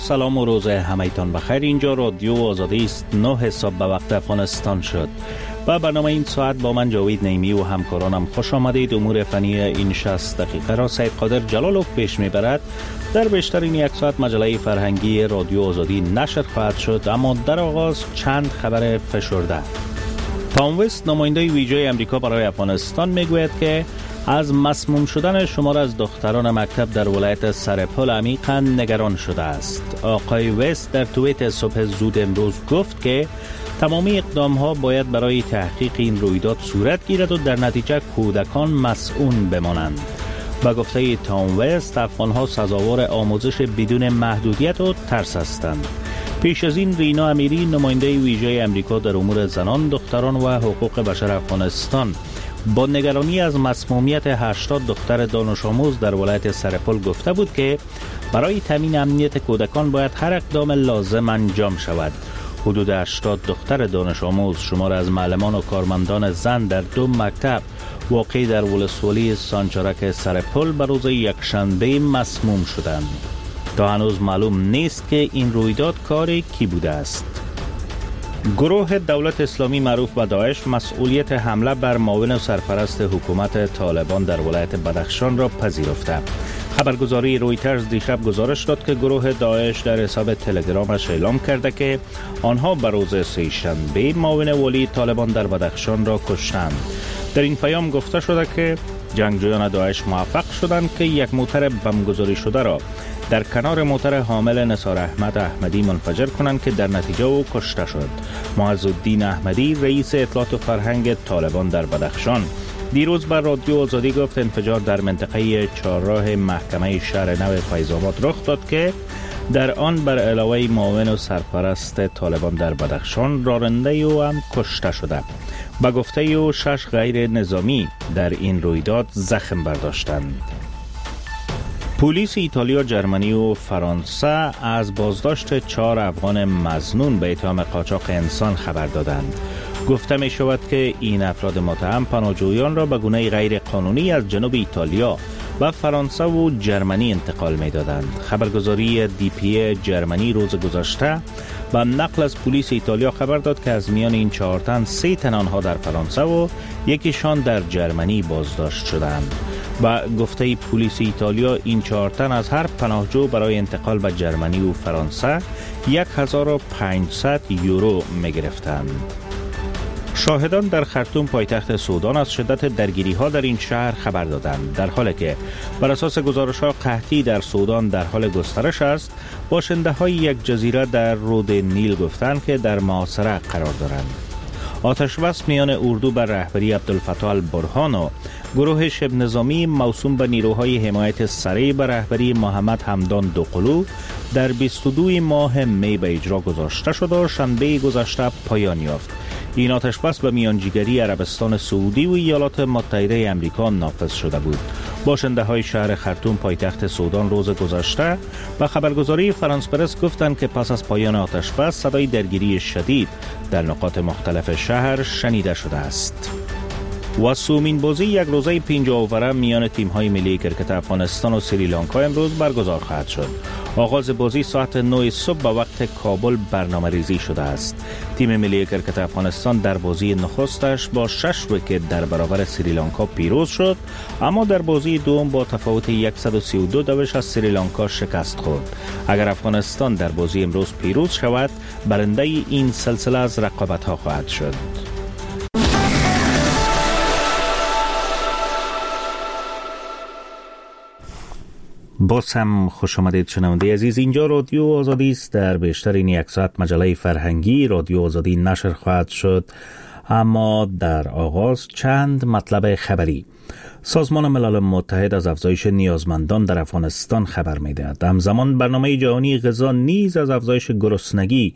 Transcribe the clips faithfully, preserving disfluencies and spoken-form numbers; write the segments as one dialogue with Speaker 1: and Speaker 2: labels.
Speaker 1: سلام و روز همایتان بخیر. اینجا رادیو آزادی است. نه صبح به وقت افغانستان شد و برنامه این ساعت با من جاوید نیمی و همکارانم خوش آمدید. امور فنی این شصت دقیقه را سید قادر جلالوف پیش میبرد. در بیشترین یک ساعت مجله فرهنگی رادیو آزادی نشر خواهد شد، اما در آغاز چند خبر فشرده. تام وست نماینده ویژه امریکا برای افغانستان میگوید که از مسموم شدن شمار از دختران مکتب در ولایت سرپل عمیقاً نگران شده است. آقای وست در توییت صبح زود امروز گفت که تمامی اقدام‌ها باید برای تحقیق این رویداد صورت گیرد و در نتیجه کودکان مسئول بمانند. با گفته تام وست، افغان‌ها سزاوار آموزش بدون محدودیت و ترس هستند. پیش از این رینا امیری نماینده ویژه امریکا در امور زنان، دختران و حقوق بشر افغانستان با نگرانی از مسمومیت هشتاد دختر دانش آموز در ولایت سرپل گفته بود که برای تامین امنیت کودکان باید هر اقدام لازم انجام شود. حدود هشتاد دختر دانش آموز شمار از معلمان و کارمندان زن در دو مکتب واقع در ولسوالی سانچارک سرپل به روز یکشنبه مسموم شدند. تا هنوز معلوم نیست که این رویداد کار کی بوده است. گروه دولت اسلامی معروف به داعش مسئولیت حمله بر معاون و سرپرست حکومت طالبان در ولایت بدخشان را پذیرفته. خبرگزاری رویترز دیشب گزارش داد که گروه داعش در حساب تلگرامش اعلام کرده که آنها به روز سه‌شنبه معاون والی طالبان در بدخشان را کشتند. در این پیام گفته شده که جنگجویان داعش موفق شدند که یک موتر بمبگذاری شده را در کنار موتر حامل نثار احمد احمدی منفجر کنند که در نتیجه او کشته شد. معز الدین احمدی رئیس اطلاعات و فرهنگ طالبان در بدخشان دیروز بر رادیو آزادی گفت انفجار در منطقه چهارراه محکمه شهر نو فیض‌آباد رخ داد که در آن بر علاوه معاون و سرپرست طالبان در بدخشان راننده او هم کشته شده. با گفته او شش غیر نظامی در این رویداد زخم برداشتند. پلیس ایتالیا، جرمنی و فرانسه از بازداشت چهار افغان مظنون به اتهام قاچاق انسان خبر دادند. گفته می شود که این افراد متهم پناهجویان را به گونه غیر قانونی از جنوب ایتالیا و فرانسه و جرمنی انتقال می دادند. خبرگزاری دی پی جرمنی روز گذشته با نقل از پلیس ایتالیا خبر داد که از میان این چهار تن سه تن آنها در فرانسه و یکیشان در جرمنی بازداشت شدند. با گفته پلیس ایتالیا این چهار تن از هر پناهجو برای انتقال به جرمنی و فرانسه یک هزار و پانصد یورو می گرفتند. شاهدان در خرطوم پایتخت سودان از شدت درگیری ها در این شهر خبر دادند، در حالی که بر اساس گزارش ها قحطی در سودان در حال گسترش است. باشنده های یک جزیره در رود نیل گفتند که در محاصره قرار دارند. آتش بس میان اردو بر رهبری عبدالفتاح البرهان و گروه شبه نظامی موسوم به نیروهای حمایت سریع بر رهبری محمد حمدان دوقلو در بیست و دو ماه می به اجرا گذاشته شد و شنبه گذشته پایان یافت. این آتش بس به میانجیگری عربستان سعودی و ایالات متحده آمریکا نافذ شده بود. باشنده های شهر خرطوم پایتخت سودان روز گذشته به خبرگزاری فرانس پرس گفتند که پس از پایان آتش بس صدای درگیری شدید در نقاط مختلف شهر شنیده شده است. و سومین بازی یک روزه پنجاه اووره میان تیم‌های ملی کرکت افغانستان و سریلانکا امروز برگزار خواهد شد. آغاز بازی ساعت نه صبح به وقت کابل برنامه ریزی شده است. تیم ملی کرکت افغانستان در بازی نخستش با شش ویکت در برابر سریلانکا پیروز شد، اما در بازی دوم با تفاوت صد و سی و دو دوش از سریلانکا شکست خورد. اگر افغانستان در بازی امروز پیروز شود، برنده این سلسله از رقابت‌ها خواهد شد. باز هم خوش آمدید شنونده عزیز. اینجا رادیو آزادی است. در بیشتر این یک ساعت مجله فرهنگی رادیو آزادی نشر خواهد شد، اما در آغاز چند مطلب خبری. سازمان ملل متحد از افزایش نیازمندان در افغانستان خبر می‌دهد. همزمان برنامه جهانی غذا نیز از افزایش گرسنگی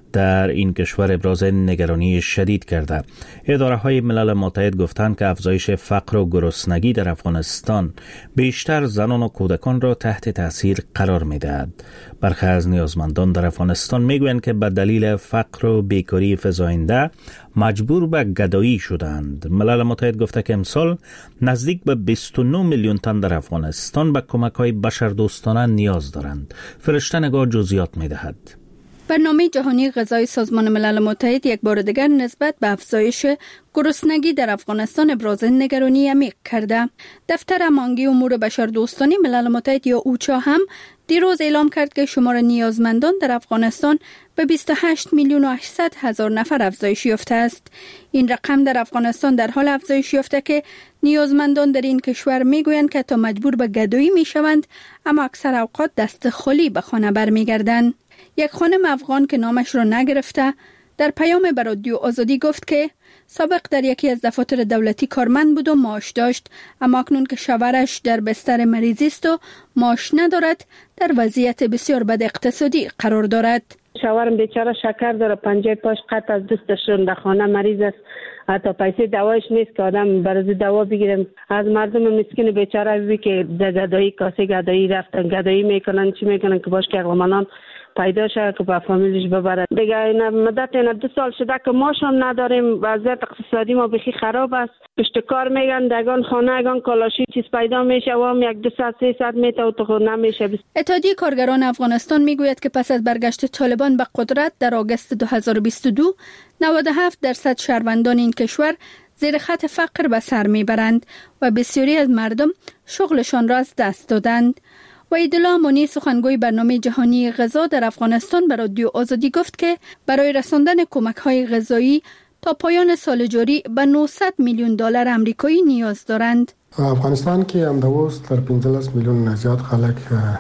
Speaker 1: در این کشور ابراز نگرانی شدید کرده. اداره های ملل متحد گفتند که افزایش فقر و گرسنگی در افغانستان بیشتر زنان و کودکان را تحت تاثیر قرار می دهد. برخی از نیازمندان در افغانستان می گویند که به دلیل فقر و بیکاری فزاینده مجبور به گدایی شدند. ملل متحد گفته که امسال نزدیک به بیست و نه میلیون تن در افغانستان به کمک‌های بشردوستانه نیاز دارند. فرشته نگاه جزئیات می دهد.
Speaker 2: برنامه جهانی غذایی سازمان ملل متحد یک بار دیگر نسبت به افزایش گرسنگی در افغانستان ابراز نگرانی عمیق کرده. دفتر امانگی امور بشردوستانه ملل متحد یا اوچا هم دیروز اعلام کرد که شمار نیازمندان در افغانستان به بیست و هشت میلیون و هشتصد هزار نفر افزایش یافته است. این رقم در افغانستان در حال افزایش یافته که نیازمندان در این کشور میگویند که تا مجبور به گدایی میشوند، اما اکثر اوقات دست خالی به خانه برمیگردند. یک خانم افغان که نامش را نگرفته در پیام به رادیو آزادی گفت که سابق در یکی از دفاتر دولتی کارمند بود و معاش داشت، اما اکنون که شوهرش در بستر مریضی است و معاش ندارد، در وضعیت بسیار بد اقتصادی قرار دارد.
Speaker 3: شوهرم بیچاره شکر داره، پنجه پاش قطع از دستشون، در خانه مریض است، حتی پیسه دوایش نیست که آدم برای دوا بگیرم. از مردم مسکین بیچاره بی که در گدایی کاسه گدایی رفتن، گدایی میکنن، چی میکنن که باش که اقلامانان پیدا شد که با فامیلش ببرد. دیگه این مدت این دو سال شده که ماش هم نداریم، وضعیت اقتصادی ما بخی خراب است. پشت کار میگن دگان خانه اگان کالاشی چیز پیدا میشه و هم یک دو ساعت سه ساعت میته و تو نمیشه.
Speaker 2: اتحادیه کارگران افغانستان میگوید که پس از برگشت طالبان به قدرت در آگوست دو هزار و بیست و دو نود و هفت درصد شهروندان این کشور زیر خط فقر به سر میبرند و بسیاری از مردم شغلشان را از دست دادند. وحیدالله امانی سخنگوی برنامه جهانی غذا در افغانستان به رادیو آزادی گفت که برای رساندن کمک‌های غذایی تا پایان سال جاری به نهصد میلیون دلار آمریکایی نیاز دارند.
Speaker 4: افغانستان کې همداوس تر پنځلس میلیون نه زیات خلک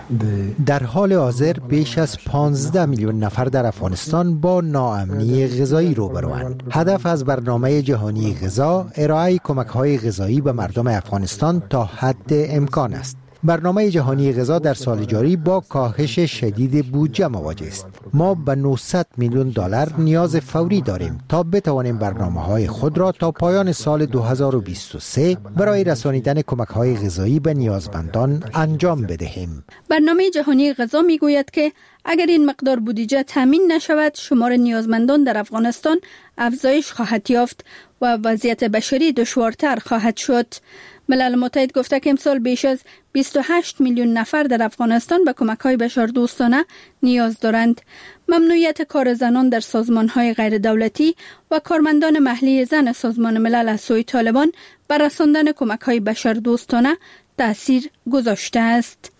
Speaker 5: در حال حاضر بیش از پانزده میلیون نفر در افغانستان با ناامنی غذایی روبروند. هدف از برنامه جهانی غذا ارائه کمک‌های غذایی به مردم افغانستان تا حد امکان است. برنامه جهانی غذا در سال جاری با کاهش شدید بودجه مواجه است. ما به نهصد میلیون دلار نیاز فوری داریم تا بتوانیم برنامه‌های خود را تا پایان سال دو هزار و بیست و سه برای رسانیدن کمک‌های غذایی به نیازمندان انجام بدهیم.
Speaker 2: برنامه جهانی غذا میگوید که اگر این مقدار بودجه تامین نشود، شمار نیازمندان در افغانستان افزایش خواهد یافت و وضعیت بشری دشوارتر خواهد شد. ملل متحد گفته که امسال بیش از بیست و هشت میلیون نفر در افغانستان به کمک‌های بشردوستانه نیاز دارند. ممنوعیت کار زنان در سازمان‌های غیر دولتی و کارمندان محلی زن سازمان ملل از سوی طالبان بر رساندن کمک‌های بشردوستانه تأثیر گذاشته است.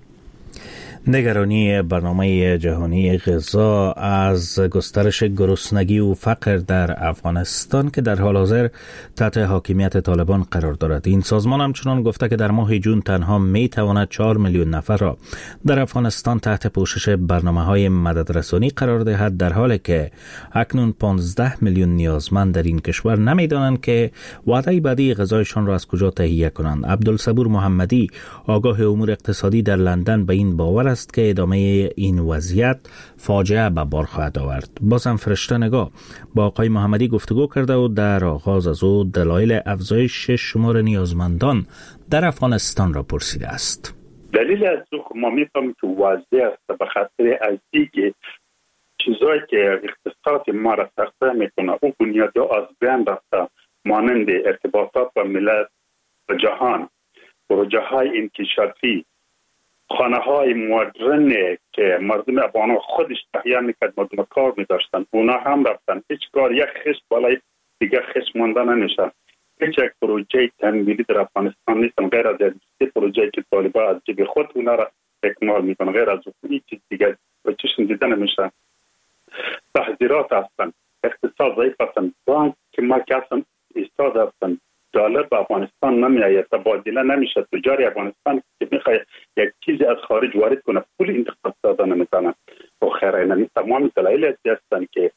Speaker 1: نگرانی برنامه جهانی غذا از گسترش گرسنگی و فقر در افغانستان که در حال حاضر تحت حاکمیت طالبان قرار دارد. این سازمان همچنان گفته که در ماه جون تنها می تواند چهار میلیون نفر را در افغانستان تحت پوشش برنامه‌های مددرسانی قرار دهد، در حالی که اکنون پانزده میلیون نیازمند در این کشور نمی‌دانند که وعده بعدی غذایشان را از کجا تهیه کنند. عبدالصبور محمدی آگاه امور اقتصادی در لندن به این باور است که ادامه این وضعیت فاجعه به بار خواهد آورد. بازم فرشته نگاه با آقای محمدی گفتگو کرده و در آغاز از او دلایل افزایش شمار نیازمندان در افغانستان را پرسیده است.
Speaker 6: دلیل از او ما می‌فهمیم که وضعیت است به خاطر از دیگه چیزایی که اقتصاد ما را سخته میکنه، اون بنیادی از بین رفته، مانند ارتباطات با ملت و جهان، پروژه های انکشافی، خانه های مدرن که مردم افغان خودش تهیه میکرد، مردم کار میداشتن، اونا هم رفتن. هیچ کار یک خش بالای دیگه خش مانده نمیشن. هیچ یک پروژه تنمیلی در افغانستان نیستن غیر از یک پروژه که طالبان از جیب خود اونا را اکمال میکنن، غیر از هیچ چیز دیگه و چشم دیده نمیشه. تحذیرات هستن، اقتصاد ضعیف هستن، بانک که ما که هستن ایستاد هستن، دلار به افغانستان نمیآید، تبادله نمیشه. تجار افغانستان که میخواد یک چیزی از خارج وارد کنه پول انتخاب دادن نمیتونه. و خیر این تمام دلایل هستن که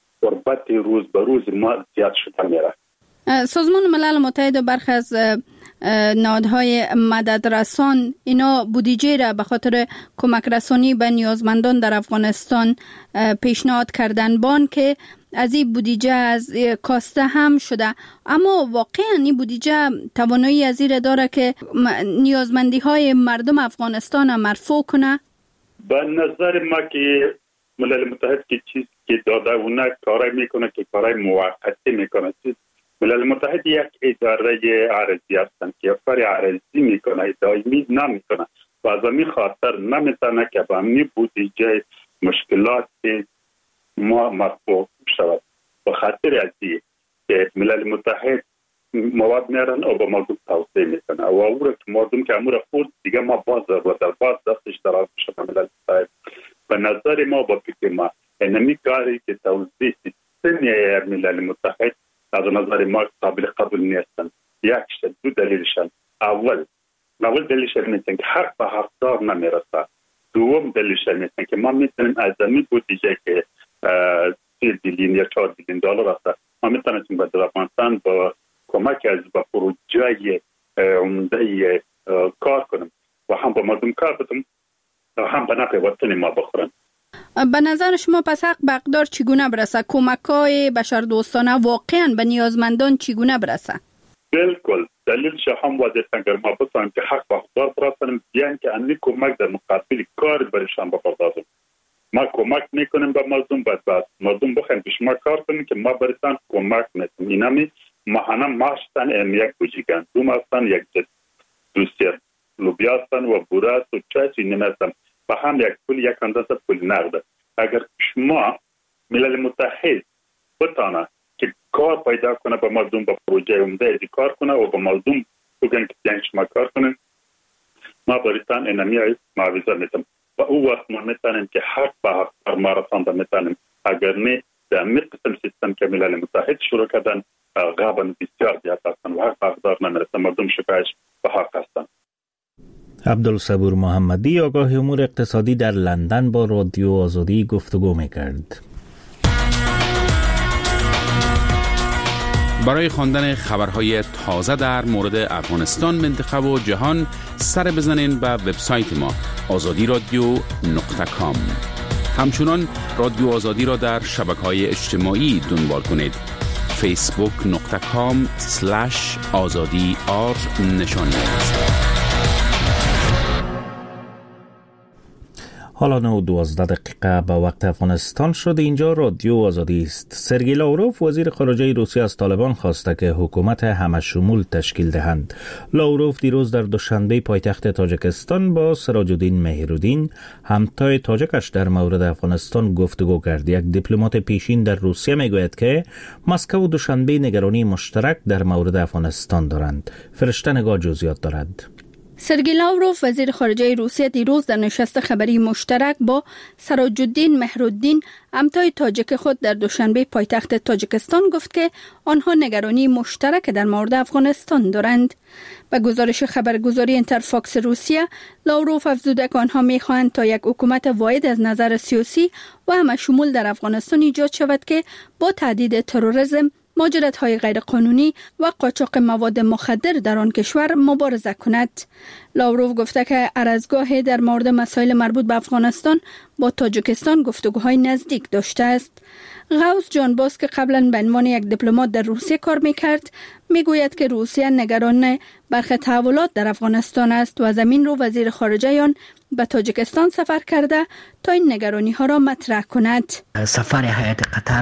Speaker 6: غربت روز به روز ما زیاد شده میره.
Speaker 2: سازمان ملل متحد و برخی از نهادهای مددرسان اینا بودجه را به خاطر کمک رسانی به نیازمندان در افغانستان پیشنهاد کردن بان که از این بودجه از کاسته هم شده، اما واقعا این بودجه توانایی از این داره که نیازمندی های مردم افغانستان مرفوع کنه؟
Speaker 6: به نظر ما که ملل متحد که چیز که داده اونه کارای میکنه که کارای موقتی میکنه. ملل متحد یک اداره عرضی هستند که کار عرضی میکنه، دائمی نمیکنه و از همین خاطر نمیتونه که به همین بودجه مشکلات ما مرفوع شود. به خاطر از این که ملل متحد مواد میارن و به مردم توصیه میکنه و او را که مردم که امور خود دیگه ما باز و در باز دستش دراز بشه ملل متحد. به نظر ما با فکر ما اینمی کاری که توضیح سیستم ملل متحد از نظر ما قابل قبول نیستن. یک دو دلیلشن. اول اول دلیلشن میتونن که حق به حقدار نمیرسه. دوم دلیلشن میتونن که ما میتونیم از زمین بودجه که سی بیلیون یا چهار بیلیون دلار هست ما میتونیم به افغانستان با کمک از با پروژه عمده کار کنیم و هم با مردم کار بدیم و هم به نفع وطن ما بخورن.
Speaker 2: به نظر شما پس حق به حقدار چگونه برسه؟ کمک‌های بشردوستانه واقعا به نیازمندان چگونه برسه؟
Speaker 6: بالکل دلیلش هم واضح اگر ما بتونیم که حق به حقدار برسونیم، بیان که امی کمک در مقابل کار برشان بپردازیم. ما کمک میکنیم به مردم، بعد بعد مردم بخوایم پیش ما کار کنیم که ما برسان کمک میکنیم. اینمی ماهانه ماشتن ام یک بوجی گندم هستن، یک جد دوسیت لوبیا هستن و بوره و چای چینی هستن و هم یک پول یک اندازه پول نقده. اگر شما ملل متحد بتانه که کار پیدا کنه به مردم با پروژه عمده کار کنه و به مردم بگن که بیان شما کار کنیم، ما برسان اینمی معاوضه میتونم و او وقت ما میتونیم که حق به حق بر ما رسانده میتونیم. اگر نه در می قسم سیستم که ملل متحد شروع کردن غابن بسیار زیاد هستن و حق به حقدار نمیرسن، مردم شکایش به حق هستن.
Speaker 1: عبدالصبور محمدی آگاه امور اقتصادی در لندن با رادیو آزادی گفتگو میکرد.
Speaker 7: برای خواندن خبرهای تازه در مورد افغانستان، منطقه و جهان سر بزنین به وبسایت ما آزادی رادیو نقطه کام. همچنان رادیو آزادی را در شبکه‌های اجتماعی دنبال کنید. فیسبوک نقطه کام سلش آزادی آر نشان دهید.
Speaker 1: حالا نه و دوازده دقیقه به وقت افغانستان شده. اینجا رادیو آزادی است. سرگئی لاوروف وزیر خارجه روسیه از طالبان خواسته که حکومت همه شمول تشکیل دهند. لاوروف دیروز در دوشنبه پایتخت تاجیکستان با سراج الدین مهرالدین همتای تاجکش در مورد افغانستان گفتگو کرد. یک دیپلمات پیشین در روسیه میگوید که مسکو و دوشنبه نگرانی مشترک در مورد افغانستان دارند. فرشته نگاه جزئیات دارد.
Speaker 2: سرگئی لاوروف وزیر خارجه روسیه دیروز در نشست خبری مشترک با سراج الدین مهرالدین همتای تاجک خود در دوشنبه پایتخت تاجیکستان گفت که آنها نگرانی مشترک در مورد افغانستان دارند. به گزارش خبرگزاری اینترفاکس روسیه، لاوروف افزوده که آنها می‌خواهند تا یک حکومت واحد از نظر سیاسی و همه‌شمول در افغانستان ایجاد شود که با تهدید تروریسم، مهاجرت‌های غیرقانونی و قاچاق مواد مخدر در آن کشور مبارزه کند. لاوروف گفته که ارزگاه در مورد مسائل مربوط به افغانستان با تاجیکستان گفتگوهای نزدیک داشته است. غوث جانباز که قبلا به عنوان یک دیپلمات در روسیه کار میکرد میگوید که روسیه نگران برخی تحولات در افغانستان است و از همین رو وزیر خارجه آن به تاجیکستان سفر کرده تا این نگرانی ها را مطرح کند.
Speaker 8: سفر هیئت قطر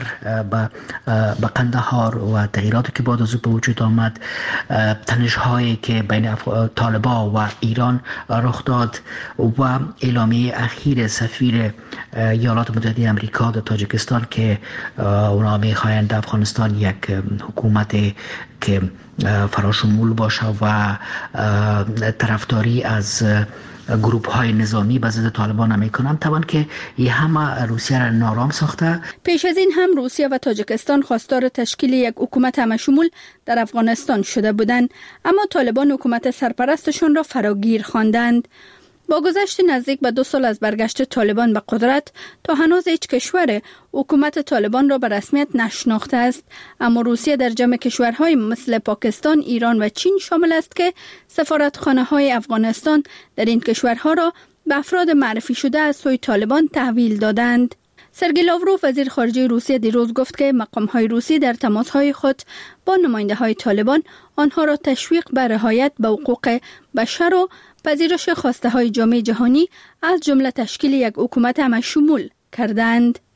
Speaker 8: به قندهار و تغییراتی که بعد از او به وجود آمد، تنش هایی که بین طالبان و ایران رخ داد و اعلامیه اخیر سفیر ایالات متحده آمریکا در تاجیکستان که اونا میخواهند افغانستان یک حکومت که فراشمول باشه و طرفداری از گروپ های نظامی به ضد طالبان نمیکنند، طبعا که این همه روسیه را نارام ساخته.
Speaker 2: پیش از این هم روسیه و تاجیکستان خواستار تشکیل یک حکومت همه‌شمول در افغانستان شده بودند، اما طالبان حکومت سرپرستشان را فراگیر خواندند. با گذشت نزدیک به دو سال از برگشت طالبان به قدرت، تا هنوز هیچ کشور حکومت طالبان را به رسمیت نشناخته است، اما روسیه در جمع کشورهای مثل پاکستان، ایران و چین شامل است که سفارتخانه‌های افغانستان در این کشورها را به افراد معرفی شده از سوی طالبان تحویل دادند. سرگئی لاوروف وزیر خارجه روسیه دیروز گفت که مقام‌های روسی در تماس‌های خود با نماینده‌های طالبان آنها را تشویق به رعایت به حقوق بشر و پذیرش خواسته‌های جامعه جهانی از جمله تشکیل یک حکومت همه‌شمول کردند.